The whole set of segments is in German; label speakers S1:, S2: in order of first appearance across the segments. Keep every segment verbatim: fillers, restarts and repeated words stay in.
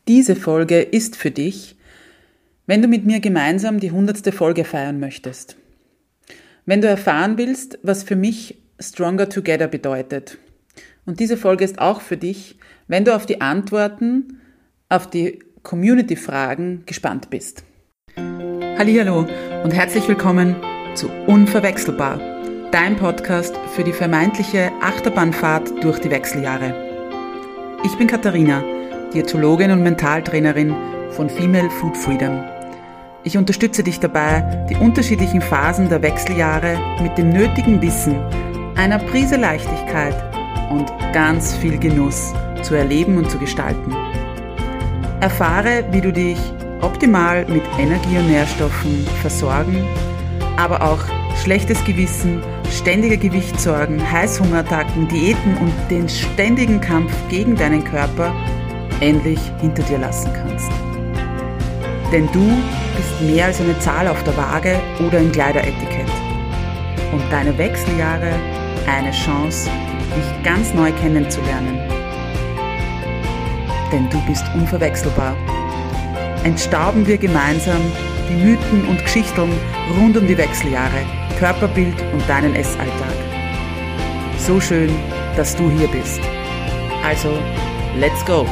S1: Diese Folge ist für dich, wenn du mit mir gemeinsam die hundertste Folge feiern möchtest. Wenn du erfahren willst, was für mich Stronger Together bedeutet. Und diese Folge ist auch für dich, wenn du auf die Antworten, auf die Community-Fragen gespannt bist. Hallihallo und herzlich willkommen zu Unverwechselbar, dein Podcast für die vermeintliche Achterbahnfahrt durch die Wechseljahre. Ich bin Katharina, Diätologin und Mentaltrainerin von Female Food Freedom. Ich unterstütze dich dabei, die unterschiedlichen Phasen der Wechseljahre mit dem nötigen Wissen, einer Prise Leichtigkeit und ganz viel Genuss zu erleben und zu gestalten. Erfahre, wie du dich optimal mit Energie und Nährstoffen versorgen, aber auch schlechtes Gewissen, ständige Gewichtssorgen, Heißhungerattacken, Diäten und den ständigen Kampf gegen deinen Körper endlich hinter dir lassen kannst. Denn du bist mehr als eine Zahl auf der Waage oder ein Kleideretikett. Und deine Wechseljahre eine Chance, dich ganz neu kennenzulernen. Denn du bist unverwechselbar. Entstauben wir gemeinsam die Mythen und Geschichten rund um die Wechseljahre, Körperbild und deinen Essalltag. So schön, dass du hier bist. Also, let's go!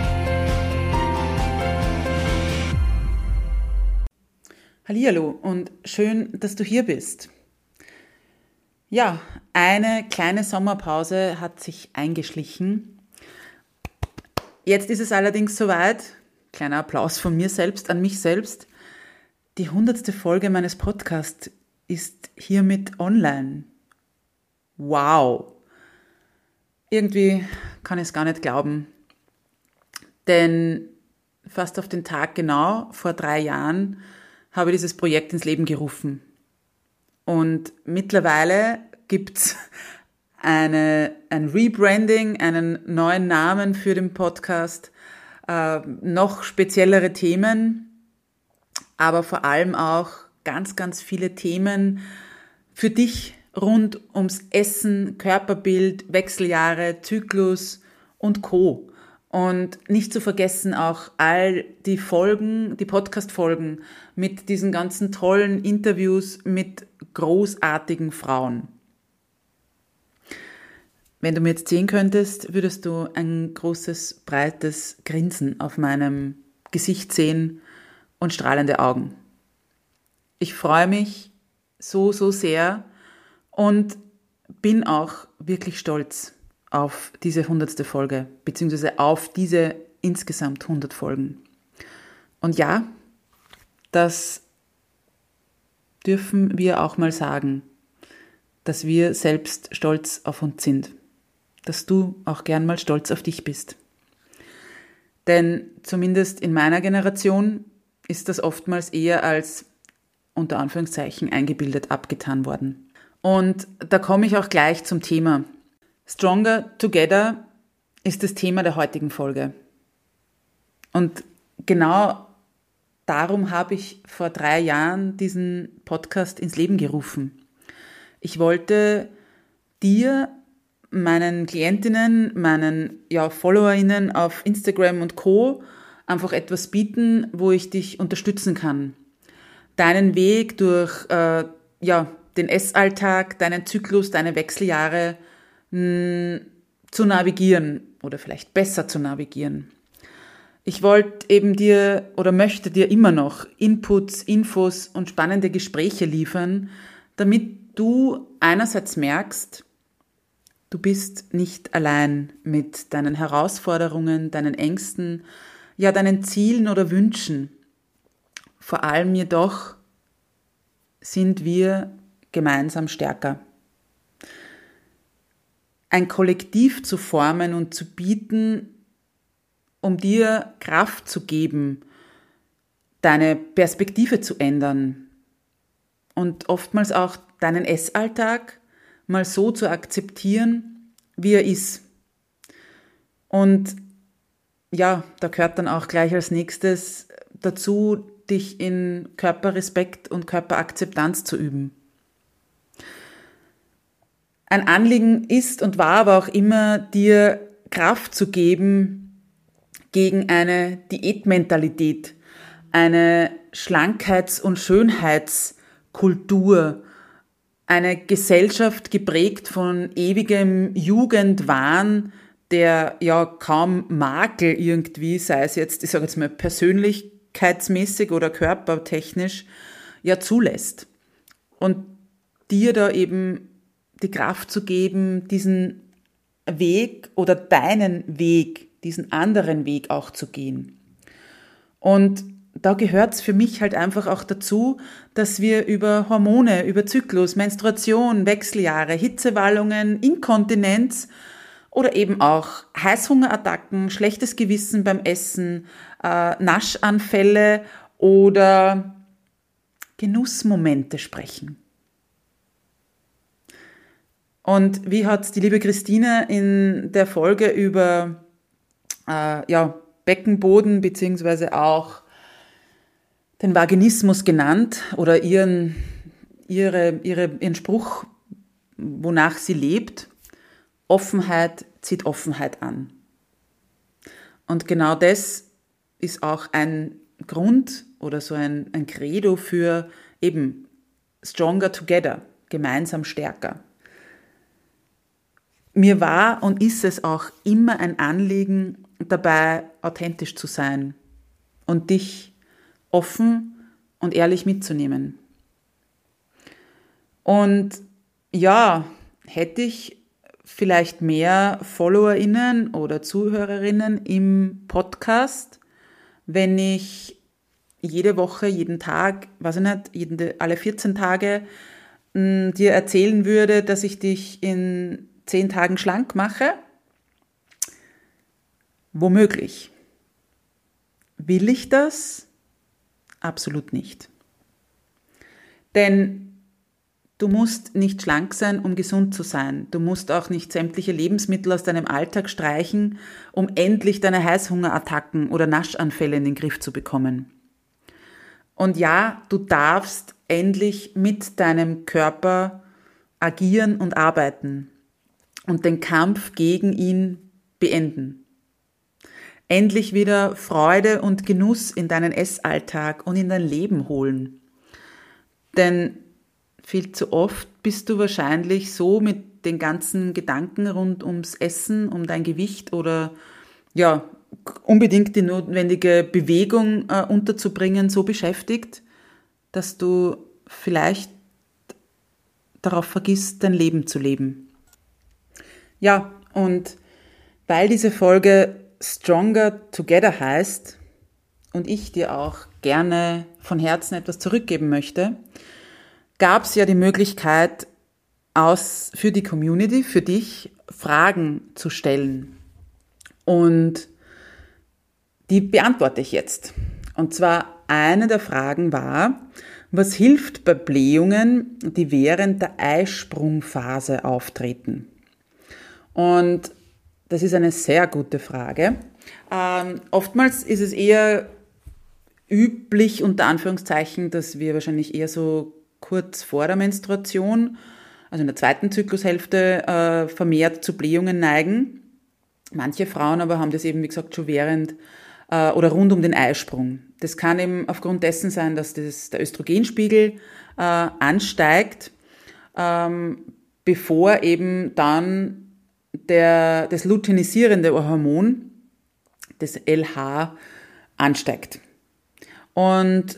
S1: Hallihallo und schön, dass du hier bist. Ja, eine kleine Sommerpause hat sich eingeschlichen. Jetzt ist es allerdings soweit, kleiner Applaus von mir selbst an mich selbst, die hundertste Folge meines Podcasts ist hiermit online. Wow! Irgendwie kann ich es gar nicht glauben, denn fast auf den Tag genau vor drei Jahren habe dieses Projekt ins Leben gerufen. Und mittlerweile gibt's eine, ein Rebranding, einen neuen Namen für den Podcast, äh, noch speziellere Themen, aber vor allem auch ganz, ganz viele Themen für dich rund ums Essen, Körperbild, Wechseljahre, Zyklus und Co. Und nicht zu vergessen auch all die Folgen, die Podcast-Folgen mit diesen ganzen tollen Interviews mit großartigen Frauen. Wenn du mir jetzt sehen könntest, würdest du ein großes, breites Grinsen auf meinem Gesicht sehen und strahlende Augen. Ich freue mich so, so sehr und bin auch wirklich stolz auf diese hundertste Folge, beziehungsweise auf diese insgesamt hundert Folgen. Und ja, das dürfen wir auch mal sagen, dass wir selbst stolz auf uns sind, dass du auch gern mal stolz auf dich bist. Denn zumindest in meiner Generation ist das oftmals eher als unter Anführungszeichen eingebildet abgetan worden. Und da komme ich auch gleich zum Thema. Stronger Together ist das Thema der heutigen Folge. Und genau darum habe ich vor drei Jahren diesen Podcast ins Leben gerufen. Ich wollte dir, meinen Klientinnen, meinen ja, FollowerInnen auf Instagram und Co. einfach etwas bieten, wo ich dich unterstützen kann. Deinen Weg durch äh, ja, den Essalltag, deinen Zyklus, deine Wechseljahre zu navigieren oder vielleicht besser zu navigieren. Ich wollte eben dir oder möchte dir immer noch Inputs, Infos und spannende Gespräche liefern, damit du einerseits merkst, du bist nicht allein mit deinen Herausforderungen, deinen Ängsten, ja deinen Zielen oder Wünschen. Vor allem jedoch sind wir gemeinsam stärker. Ein Kollektiv zu formen und zu bieten, um dir Kraft zu geben, deine Perspektive zu ändern und oftmals auch deinen Essalltag mal so zu akzeptieren, wie er ist. Und ja, da gehört dann auch gleich als nächstes dazu, dich in Körperrespekt und Körperakzeptanz zu üben. Ein Anliegen ist und war aber auch immer, dir Kraft zu geben, gegen eine Diätmentalität, eine Schlankheits- und Schönheitskultur, eine Gesellschaft geprägt von ewigem Jugendwahn, der ja kaum Makel irgendwie, sei es jetzt, ich sage jetzt mal persönlichkeitsmäßig oder körpertechnisch, ja zulässt. Und dir da eben die Kraft zu geben, diesen Weg oder deinen Weg, diesen anderen Weg auch zu gehen. Und da gehört es für mich halt einfach auch dazu, dass wir über Hormone, über Zyklus, Menstruation, Wechseljahre, Hitzewallungen, Inkontinenz oder eben auch Heißhungerattacken, schlechtes Gewissen beim Essen, äh, Naschanfälle oder Genussmomente sprechen. Und wie hat die liebe Christine in der Folge über äh, ja, Beckenboden beziehungsweise auch den Vaginismus genannt oder ihren, ihre, ihre, ihren Spruch, wonach sie lebt: Offenheit zieht Offenheit an. Und genau das ist auch ein Grund oder so ein, ein Credo für eben Stronger Together, gemeinsam stärker. Mir war und ist es auch immer ein Anliegen, dabei authentisch zu sein und dich offen und ehrlich mitzunehmen. Und ja, hätte ich vielleicht mehr FollowerInnen oder ZuhörerInnen im Podcast, wenn ich jede Woche, jeden Tag, weiß ich nicht, jede, alle vierzehn Tage mh, dir erzählen würde, dass ich dich in zehn Tagen schlank mache? Womöglich. Will ich das? Absolut nicht. Denn du musst nicht schlank sein, um gesund zu sein. Du musst auch nicht sämtliche Lebensmittel aus deinem Alltag streichen, um endlich deine Heißhungerattacken oder Naschanfälle in den Griff zu bekommen. Und ja, du darfst endlich mit deinem Körper agieren und arbeiten und den Kampf gegen ihn beenden. Endlich wieder Freude und Genuss in deinen Essalltag und in dein Leben holen. Denn viel zu oft bist du wahrscheinlich so mit den ganzen Gedanken rund ums Essen, um dein Gewicht oder ja, unbedingt die notwendige Bewegung äh, unterzubringen, so beschäftigt, dass du vielleicht darauf vergisst, dein Leben zu leben. Ja, und weil diese Folge Stronger Together heißt und ich dir auch gerne von Herzen etwas zurückgeben möchte, gab es ja die Möglichkeit, aus, für die Community, für dich, Fragen zu stellen. Und die beantworte ich jetzt. Und zwar eine der Fragen war: Was hilft bei Blähungen, die während der Eisprungphase auftreten? Und das ist eine sehr gute Frage. Ähm, oftmals ist es eher üblich, unter Anführungszeichen, dass wir wahrscheinlich eher so kurz vor der Menstruation, also in der zweiten Zyklushälfte, äh, vermehrt zu Blähungen neigen. Manche Frauen aber haben das eben, wie gesagt, schon während äh, oder rund um den Eisprung. Das kann eben aufgrund dessen sein, dass das, der Östrogenspiegel äh, ansteigt, ähm, bevor eben dann der, das luteinisierende Hormon, das L H, ansteigt. Und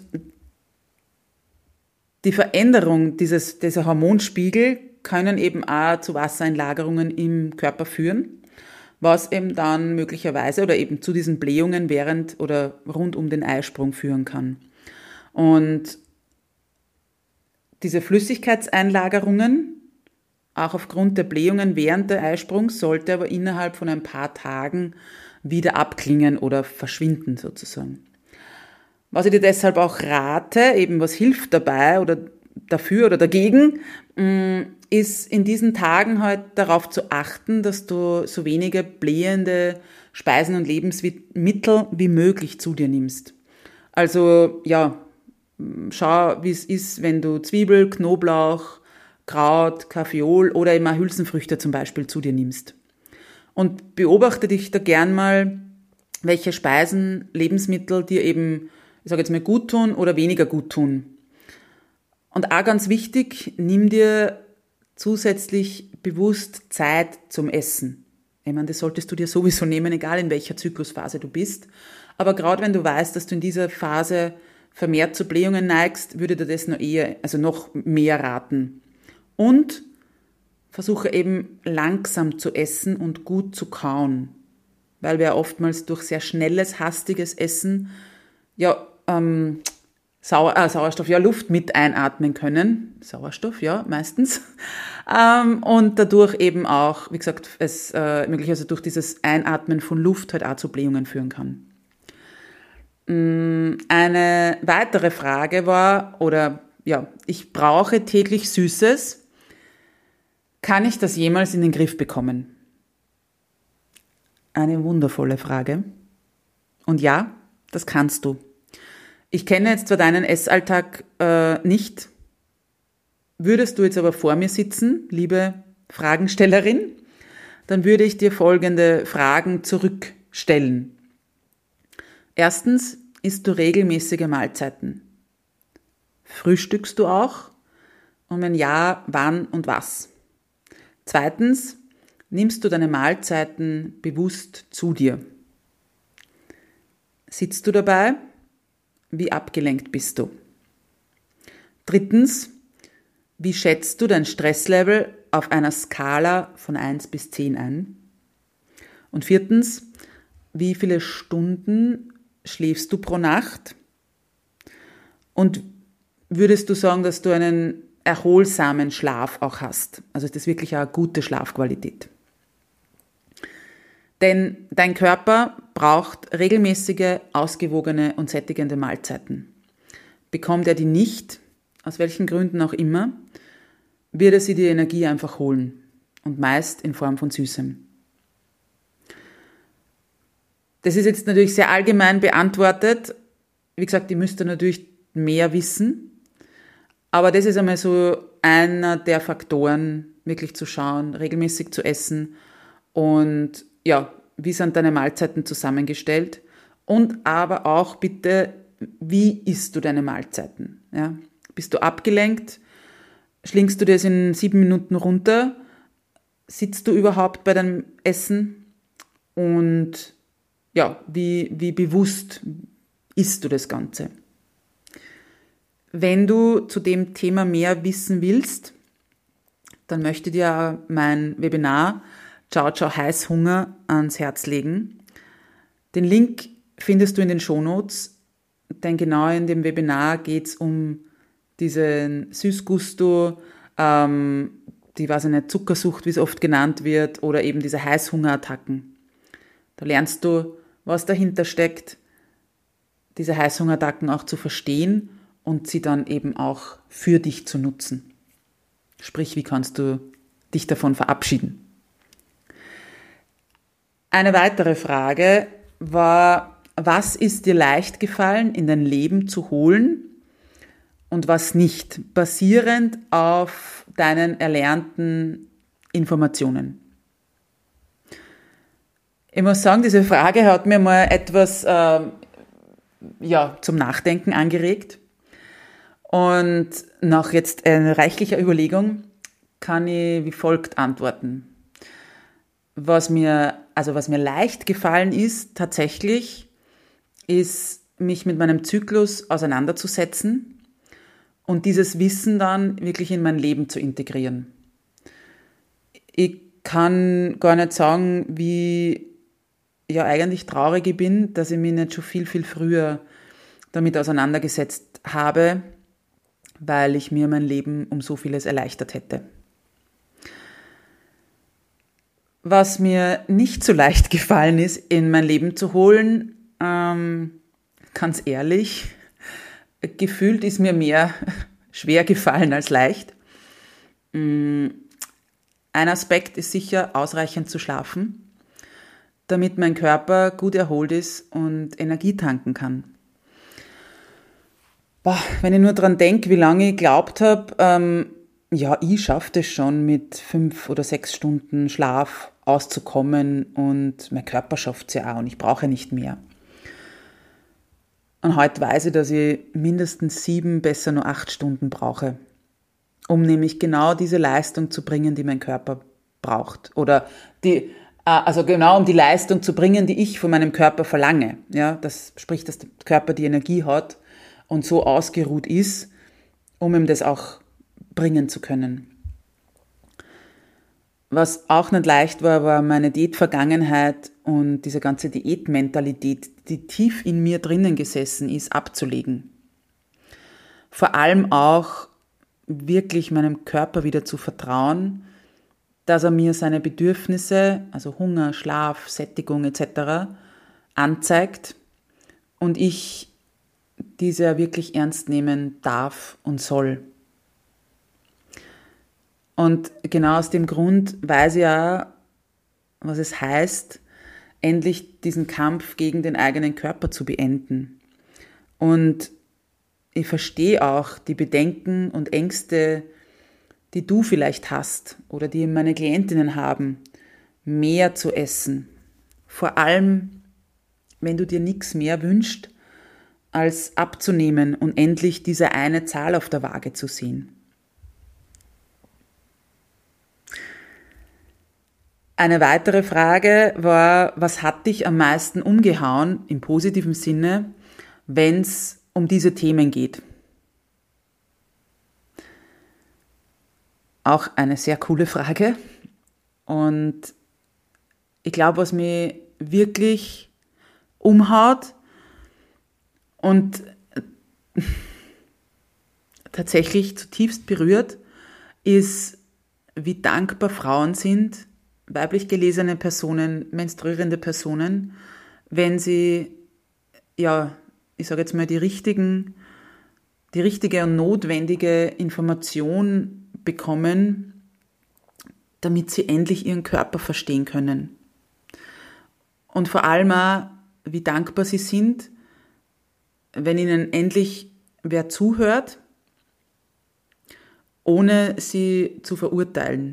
S1: die Veränderung dieses, dieser Hormonspiegel können eben auch zu Wassereinlagerungen im Körper führen, was eben dann möglicherweise oder eben zu diesen Blähungen während oder rund um den Eisprung führen kann. Und diese Flüssigkeitseinlagerungen, auch aufgrund der Blähungen während der Eisprungs, sollte aber innerhalb von ein paar Tagen wieder abklingen oder verschwinden sozusagen. Was ich dir deshalb auch rate, eben was hilft dabei oder dafür oder dagegen, ist in diesen Tagen halt darauf zu achten, dass du so wenige blähende Speisen und Lebensmittel wie möglich zu dir nimmst. Also ja, schau, wie es ist, wenn du Zwiebel, Knoblauch, Kraut, Kaffeeol oder eben auch Hülsenfrüchte zum Beispiel zu dir nimmst. Und beobachte dich da gern mal, welche Speisen, Lebensmittel dir eben, ich sage jetzt mal, gut tun oder weniger gut tun. Und auch ganz wichtig, nimm dir zusätzlich bewusst Zeit zum Essen. Ich meine, das solltest du dir sowieso nehmen, egal in welcher Zyklusphase du bist. Aber gerade wenn du weißt, dass du in dieser Phase vermehrt zu Blähungen neigst, würde dir das noch eher, also noch mehr raten. Und versuche eben langsam zu essen und gut zu kauen, weil wir oftmals durch sehr schnelles, hastiges Essen ja ähm, Sauer, äh, Sauerstoff, ja Luft mit einatmen können. Sauerstoff, ja, meistens. Ähm, und dadurch eben auch, wie gesagt, es äh, möglicherweise durch dieses Einatmen von Luft halt auch zu Blähungen führen kann. Eine weitere Frage war, oder ja, ich brauche täglich Süßes. Kann ich das jemals in den Griff bekommen? Eine wundervolle Frage. Und ja, das kannst du. Ich kenne jetzt zwar deinen Essalltag äh, nicht, würdest du jetzt aber vor mir sitzen, liebe Fragenstellerin, dann würde ich dir folgende Fragen zurückstellen. Erstens, isst du regelmäßige Mahlzeiten? Frühstückst du auch? Und wenn ja, wann und was? Zweitens, nimmst du deine Mahlzeiten bewusst zu dir? Sitzt du dabei? Wie abgelenkt bist du? Drittens, wie schätzt du dein Stresslevel auf einer Skala von eins bis zehn ein? Und viertens, wie viele Stunden schläfst du pro Nacht? Und würdest du sagen, dass du einen erholsamen Schlaf auch hast? Also ist das wirklich eine gute Schlafqualität? Denn dein Körper braucht regelmäßige, ausgewogene und sättigende Mahlzeiten. Bekommt er die nicht, aus welchen Gründen auch immer, wird er sie die Energie einfach holen. Und meist in Form von Süßem. Das ist jetzt natürlich sehr allgemein beantwortet. Wie gesagt, ihr müsst da natürlich mehr wissen. Aber das ist einmal so einer der Faktoren, wirklich zu schauen, regelmäßig zu essen und ja, wie sind deine Mahlzeiten zusammengestellt und aber auch bitte, wie isst du deine Mahlzeiten? Ja? Bist du abgelenkt? Schlingst du das in sieben Minuten runter? Sitzt du überhaupt bei deinem Essen? Und ja, wie, wie bewusst isst du das Ganze? Wenn du zu dem Thema mehr wissen willst, dann möchte ich dir mein Webinar Ciao, ciao, Heißhunger ans Herz legen. Den Link findest du in den Shownotes, denn genau in dem Webinar geht es um diesen Süßgusto, ähm, die, weiß ich nicht, Zuckersucht, wie es oft genannt wird, oder eben diese Heißhungerattacken. Da lernst du, was dahinter steckt, diese Heißhungerattacken auch zu verstehen und sie dann eben auch für dich zu nutzen. Sprich, wie kannst du dich davon verabschieden? Eine weitere Frage war, was ist dir leicht gefallen, in dein Leben zu holen und was nicht, basierend auf deinen erlernten Informationen? Ich muss sagen, diese Frage hat mir mal etwas äh, ja, zum Nachdenken angeregt. Und nach jetzt äh, reichlicher Überlegung kann ich wie folgt antworten. Was mir, also was mir leicht gefallen ist, tatsächlich, ist, mich mit meinem Zyklus auseinanderzusetzen und dieses Wissen dann wirklich in mein Leben zu integrieren. Ich kann gar nicht sagen, wie ja eigentlich traurig ich bin, dass ich mich nicht schon viel, viel früher damit auseinandergesetzt habe, weil ich mir mein Leben um so vieles erleichtert hätte. Was mir nicht so leicht gefallen ist, in mein Leben zu holen, ähm, ganz ehrlich, gefühlt ist mir mehr schwer gefallen als leicht. Ein Aspekt ist sicher, ausreichend zu schlafen, damit mein Körper gut erholt ist und Energie tanken kann. Boah, wenn ich nur dran denke, wie lange ich geglaubt habe, ähm, ja, ich schaffe das schon, mit fünf oder sechs Stunden Schlaf auszukommen und mein Körper schafft es ja auch und ich brauche nicht mehr. Und heute weiß ich, dass ich mindestens sieben, besser nur acht Stunden brauche, um nämlich genau diese Leistung zu bringen, die mein Körper braucht. Oder die, also genau um die Leistung zu bringen, die ich von meinem Körper verlange. Ja, das spricht, dass der Körper die Energie hat und so ausgeruht ist, um ihm das auch bringen zu können. Was auch nicht leicht war, war meine Diätvergangenheit und diese ganze Diätmentalität, die tief in mir drinnen gesessen ist, abzulegen. Vor allem auch wirklich meinem Körper wieder zu vertrauen, dass er mir seine Bedürfnisse, also Hunger, Schlaf, Sättigung et cetera, anzeigt und ich diese wirklich ernst nehmen darf und soll. Und genau aus dem Grund weiß ich auch, was es heißt, endlich diesen Kampf gegen den eigenen Körper zu beenden. Und ich verstehe auch die Bedenken und Ängste, die du vielleicht hast oder die meine Klientinnen haben, mehr zu essen. Vor allem, wenn du dir nichts mehr wünschst, als abzunehmen und endlich diese eine Zahl auf der Waage zu sehen. Eine weitere Frage war, was hat dich am meisten umgehauen, im positiven Sinne, wenn es um diese Themen geht? Auch eine sehr coole Frage. Und ich glaube, was mich wirklich umhaut und tatsächlich zutiefst berührt, ist, wie dankbar Frauen sind, weiblich gelesene Personen, menstruierende Personen, wenn sie, ja, ich sage jetzt mal, die richtigen, die richtige und notwendige Information bekommen, damit sie endlich ihren Körper verstehen können. Und vor allem auch, wie dankbar sie sind, wenn ihnen endlich wer zuhört, ohne sie zu verurteilen.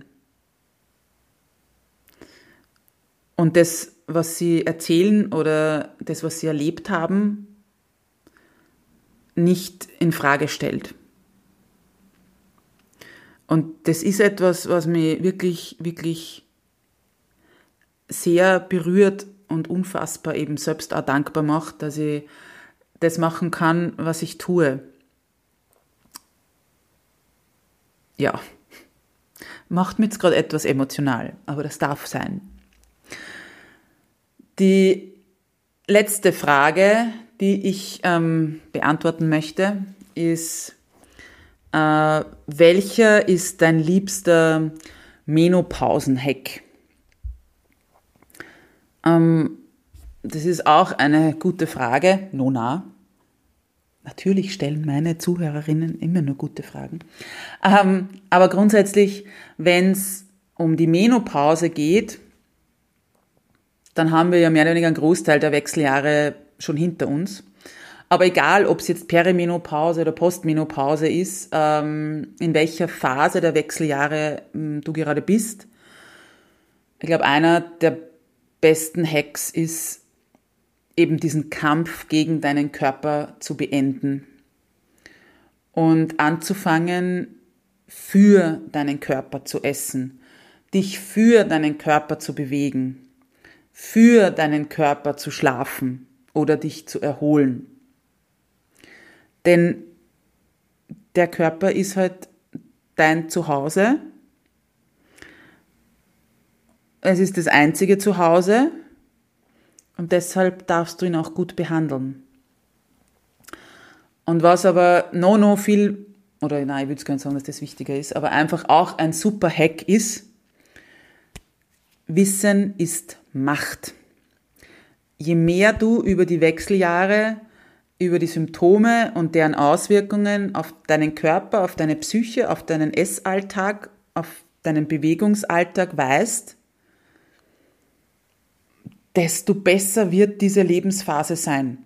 S1: Und das, was sie erzählen oder das, was sie erlebt haben, nicht in Frage stellt. Und das ist etwas, was mich wirklich, wirklich sehr berührt und unfassbar eben selbst auch dankbar macht, dass ich das machen kann, was ich tue. Ja, macht mich jetzt gerade etwas emotional, aber das darf sein. Die letzte Frage, die ich ähm, beantworten möchte, ist, äh, welcher ist dein liebster Menopausen-Hack? Ähm, das ist auch eine gute Frage. Nona. Natürlich stellen meine Zuhörerinnen immer nur gute Fragen. Ähm, aber grundsätzlich, wenn es um die Menopause geht, dann haben wir ja mehr oder weniger einen Großteil der Wechseljahre schon hinter uns. Aber egal, ob es jetzt Perimenopause oder Postmenopause ist, ähm, in welcher Phase der Wechseljahre ähm, du gerade bist, ich glaube, einer der besten Hacks ist, eben diesen Kampf gegen deinen Körper zu beenden und anzufangen, für deinen Körper zu essen, dich für deinen Körper zu bewegen, für deinen Körper zu schlafen oder dich zu erholen. Denn der Körper ist halt dein Zuhause. Es ist das einzige Zuhause und deshalb darfst du ihn auch gut behandeln. Und was aber noch, noch viel, oder nein, ich würde es gar nicht sagen, dass das wichtiger ist, aber einfach auch ein super Hack ist, Wissen ist Macht. Je mehr du über die Wechseljahre, über die Symptome und deren Auswirkungen auf deinen Körper, auf deine Psyche, auf deinen Essalltag, auf deinen Bewegungsalltag weißt, desto besser wird diese Lebensphase sein.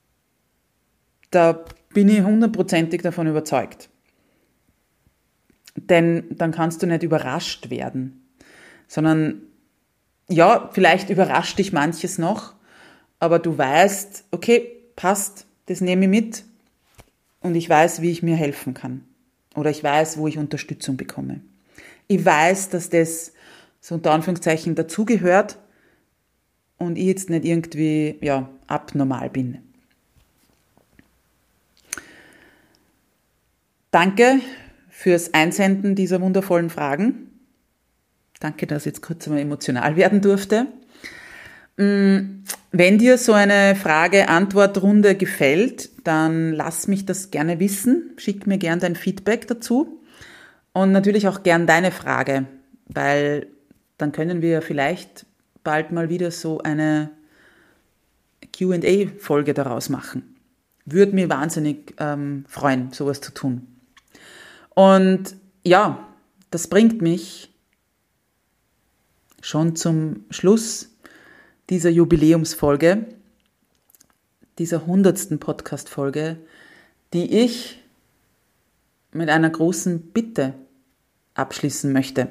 S1: Da bin ich hundertprozentig davon überzeugt. denn dann kannst du nicht überrascht werden, sondern ja, vielleicht überrascht dich manches noch, aber du weißt, okay, passt, das nehme ich mit und ich weiß, wie ich mir helfen kann oder ich weiß, wo ich Unterstützung bekomme. Ich weiß, dass das so unter Anführungszeichen dazugehört und ich jetzt nicht irgendwie ja, abnormal bin. Danke fürs Einsenden dieser wundervollen Fragen. Danke, dass ich jetzt kurz einmal emotional werden durfte. Wenn dir so eine Frage-Antwort-Runde gefällt, dann lass mich das gerne wissen. Schick mir gerne dein Feedback dazu und natürlich auch gern deine Frage, weil dann können wir vielleicht bald mal wieder so eine Q and A-Folge daraus machen. Würde mich wahnsinnig ähm, freuen, sowas zu tun. Und ja, das bringt mich schon zum Schluss dieser Jubiläumsfolge, dieser hundertsten Podcast-Folge, die ich mit einer großen Bitte abschließen möchte.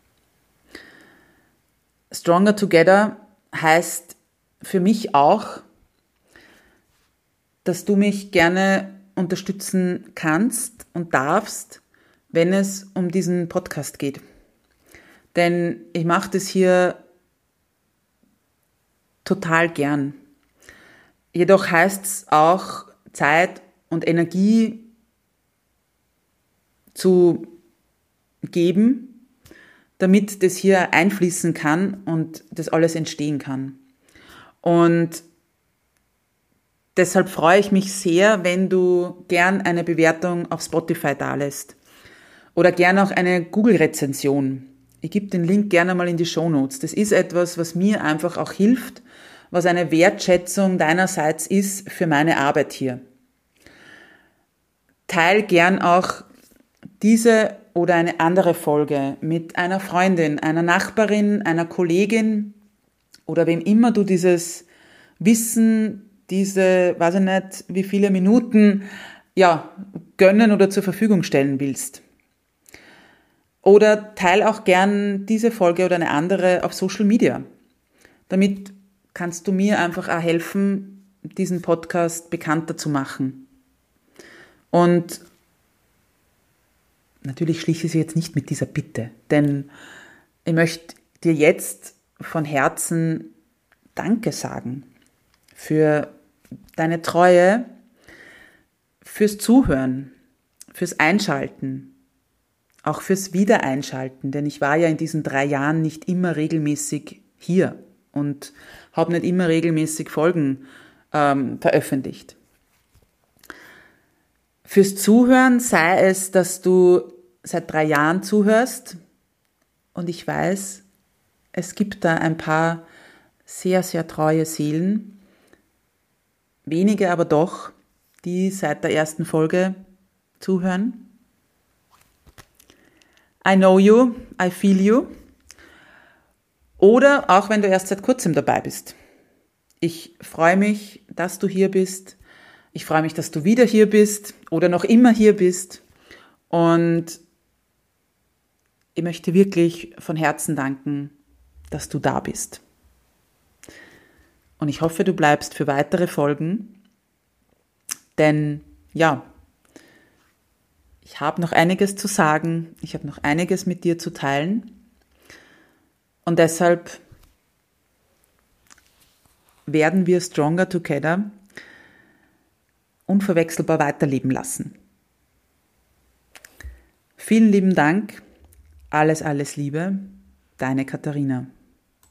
S1: Stronger Together heißt für mich auch, dass du mich gerne unterstützen kannst und darfst, wenn es um diesen Podcast geht. Denn ich mache das hier total gern. Jedoch heißt es auch, Zeit und Energie zu geben, damit das hier einfließen kann und das alles entstehen kann. Und deshalb freue ich mich sehr, wenn du gern eine Bewertung auf Spotify dalässt oder gern auch eine Google-Rezension. Ich gebe den Link gerne mal in die Shownotes. Das ist etwas, was mir einfach auch hilft, was eine Wertschätzung deinerseits ist für meine Arbeit hier. Teil gern auch diese oder eine andere Folge mit einer Freundin, einer Nachbarin, einer Kollegin oder wem immer du dieses Wissen, diese, weiß ich nicht, wie viele Minuten, ja, gönnen oder zur Verfügung stellen willst. Oder teil auch gern diese Folge oder eine andere auf Social Media. Damit kannst du mir einfach auch helfen, diesen Podcast bekannter zu machen. Und natürlich schließe ich sie jetzt nicht mit dieser Bitte, denn ich möchte dir jetzt von Herzen Danke sagen für deine Treue, fürs Zuhören, fürs Einschalten, auch fürs Wiedereinschalten, denn ich war ja in diesen drei Jahren nicht immer regelmäßig hier und habe nicht immer regelmäßig Folgen ähm, veröffentlicht. Fürs Zuhören, sei es, dass du seit drei Jahren zuhörst und ich weiß, es gibt da ein paar sehr, sehr treue Seelen, wenige aber doch, die seit der ersten Folge zuhören. I know you, I feel you. Oder auch wenn du erst seit kurzem dabei bist. Ich freue mich, dass du hier bist. Ich freue mich, dass du wieder hier bist oder noch immer hier bist. Und ich möchte wirklich von Herzen danken, dass du da bist. Und ich hoffe, du bleibst für weitere Folgen. Denn ja, ich habe noch einiges zu sagen, ich habe noch einiges mit dir zu teilen und deshalb werden wir Stronger Together unverwechselbar weiterleben lassen. Vielen lieben Dank, alles, alles Liebe, deine Katharina.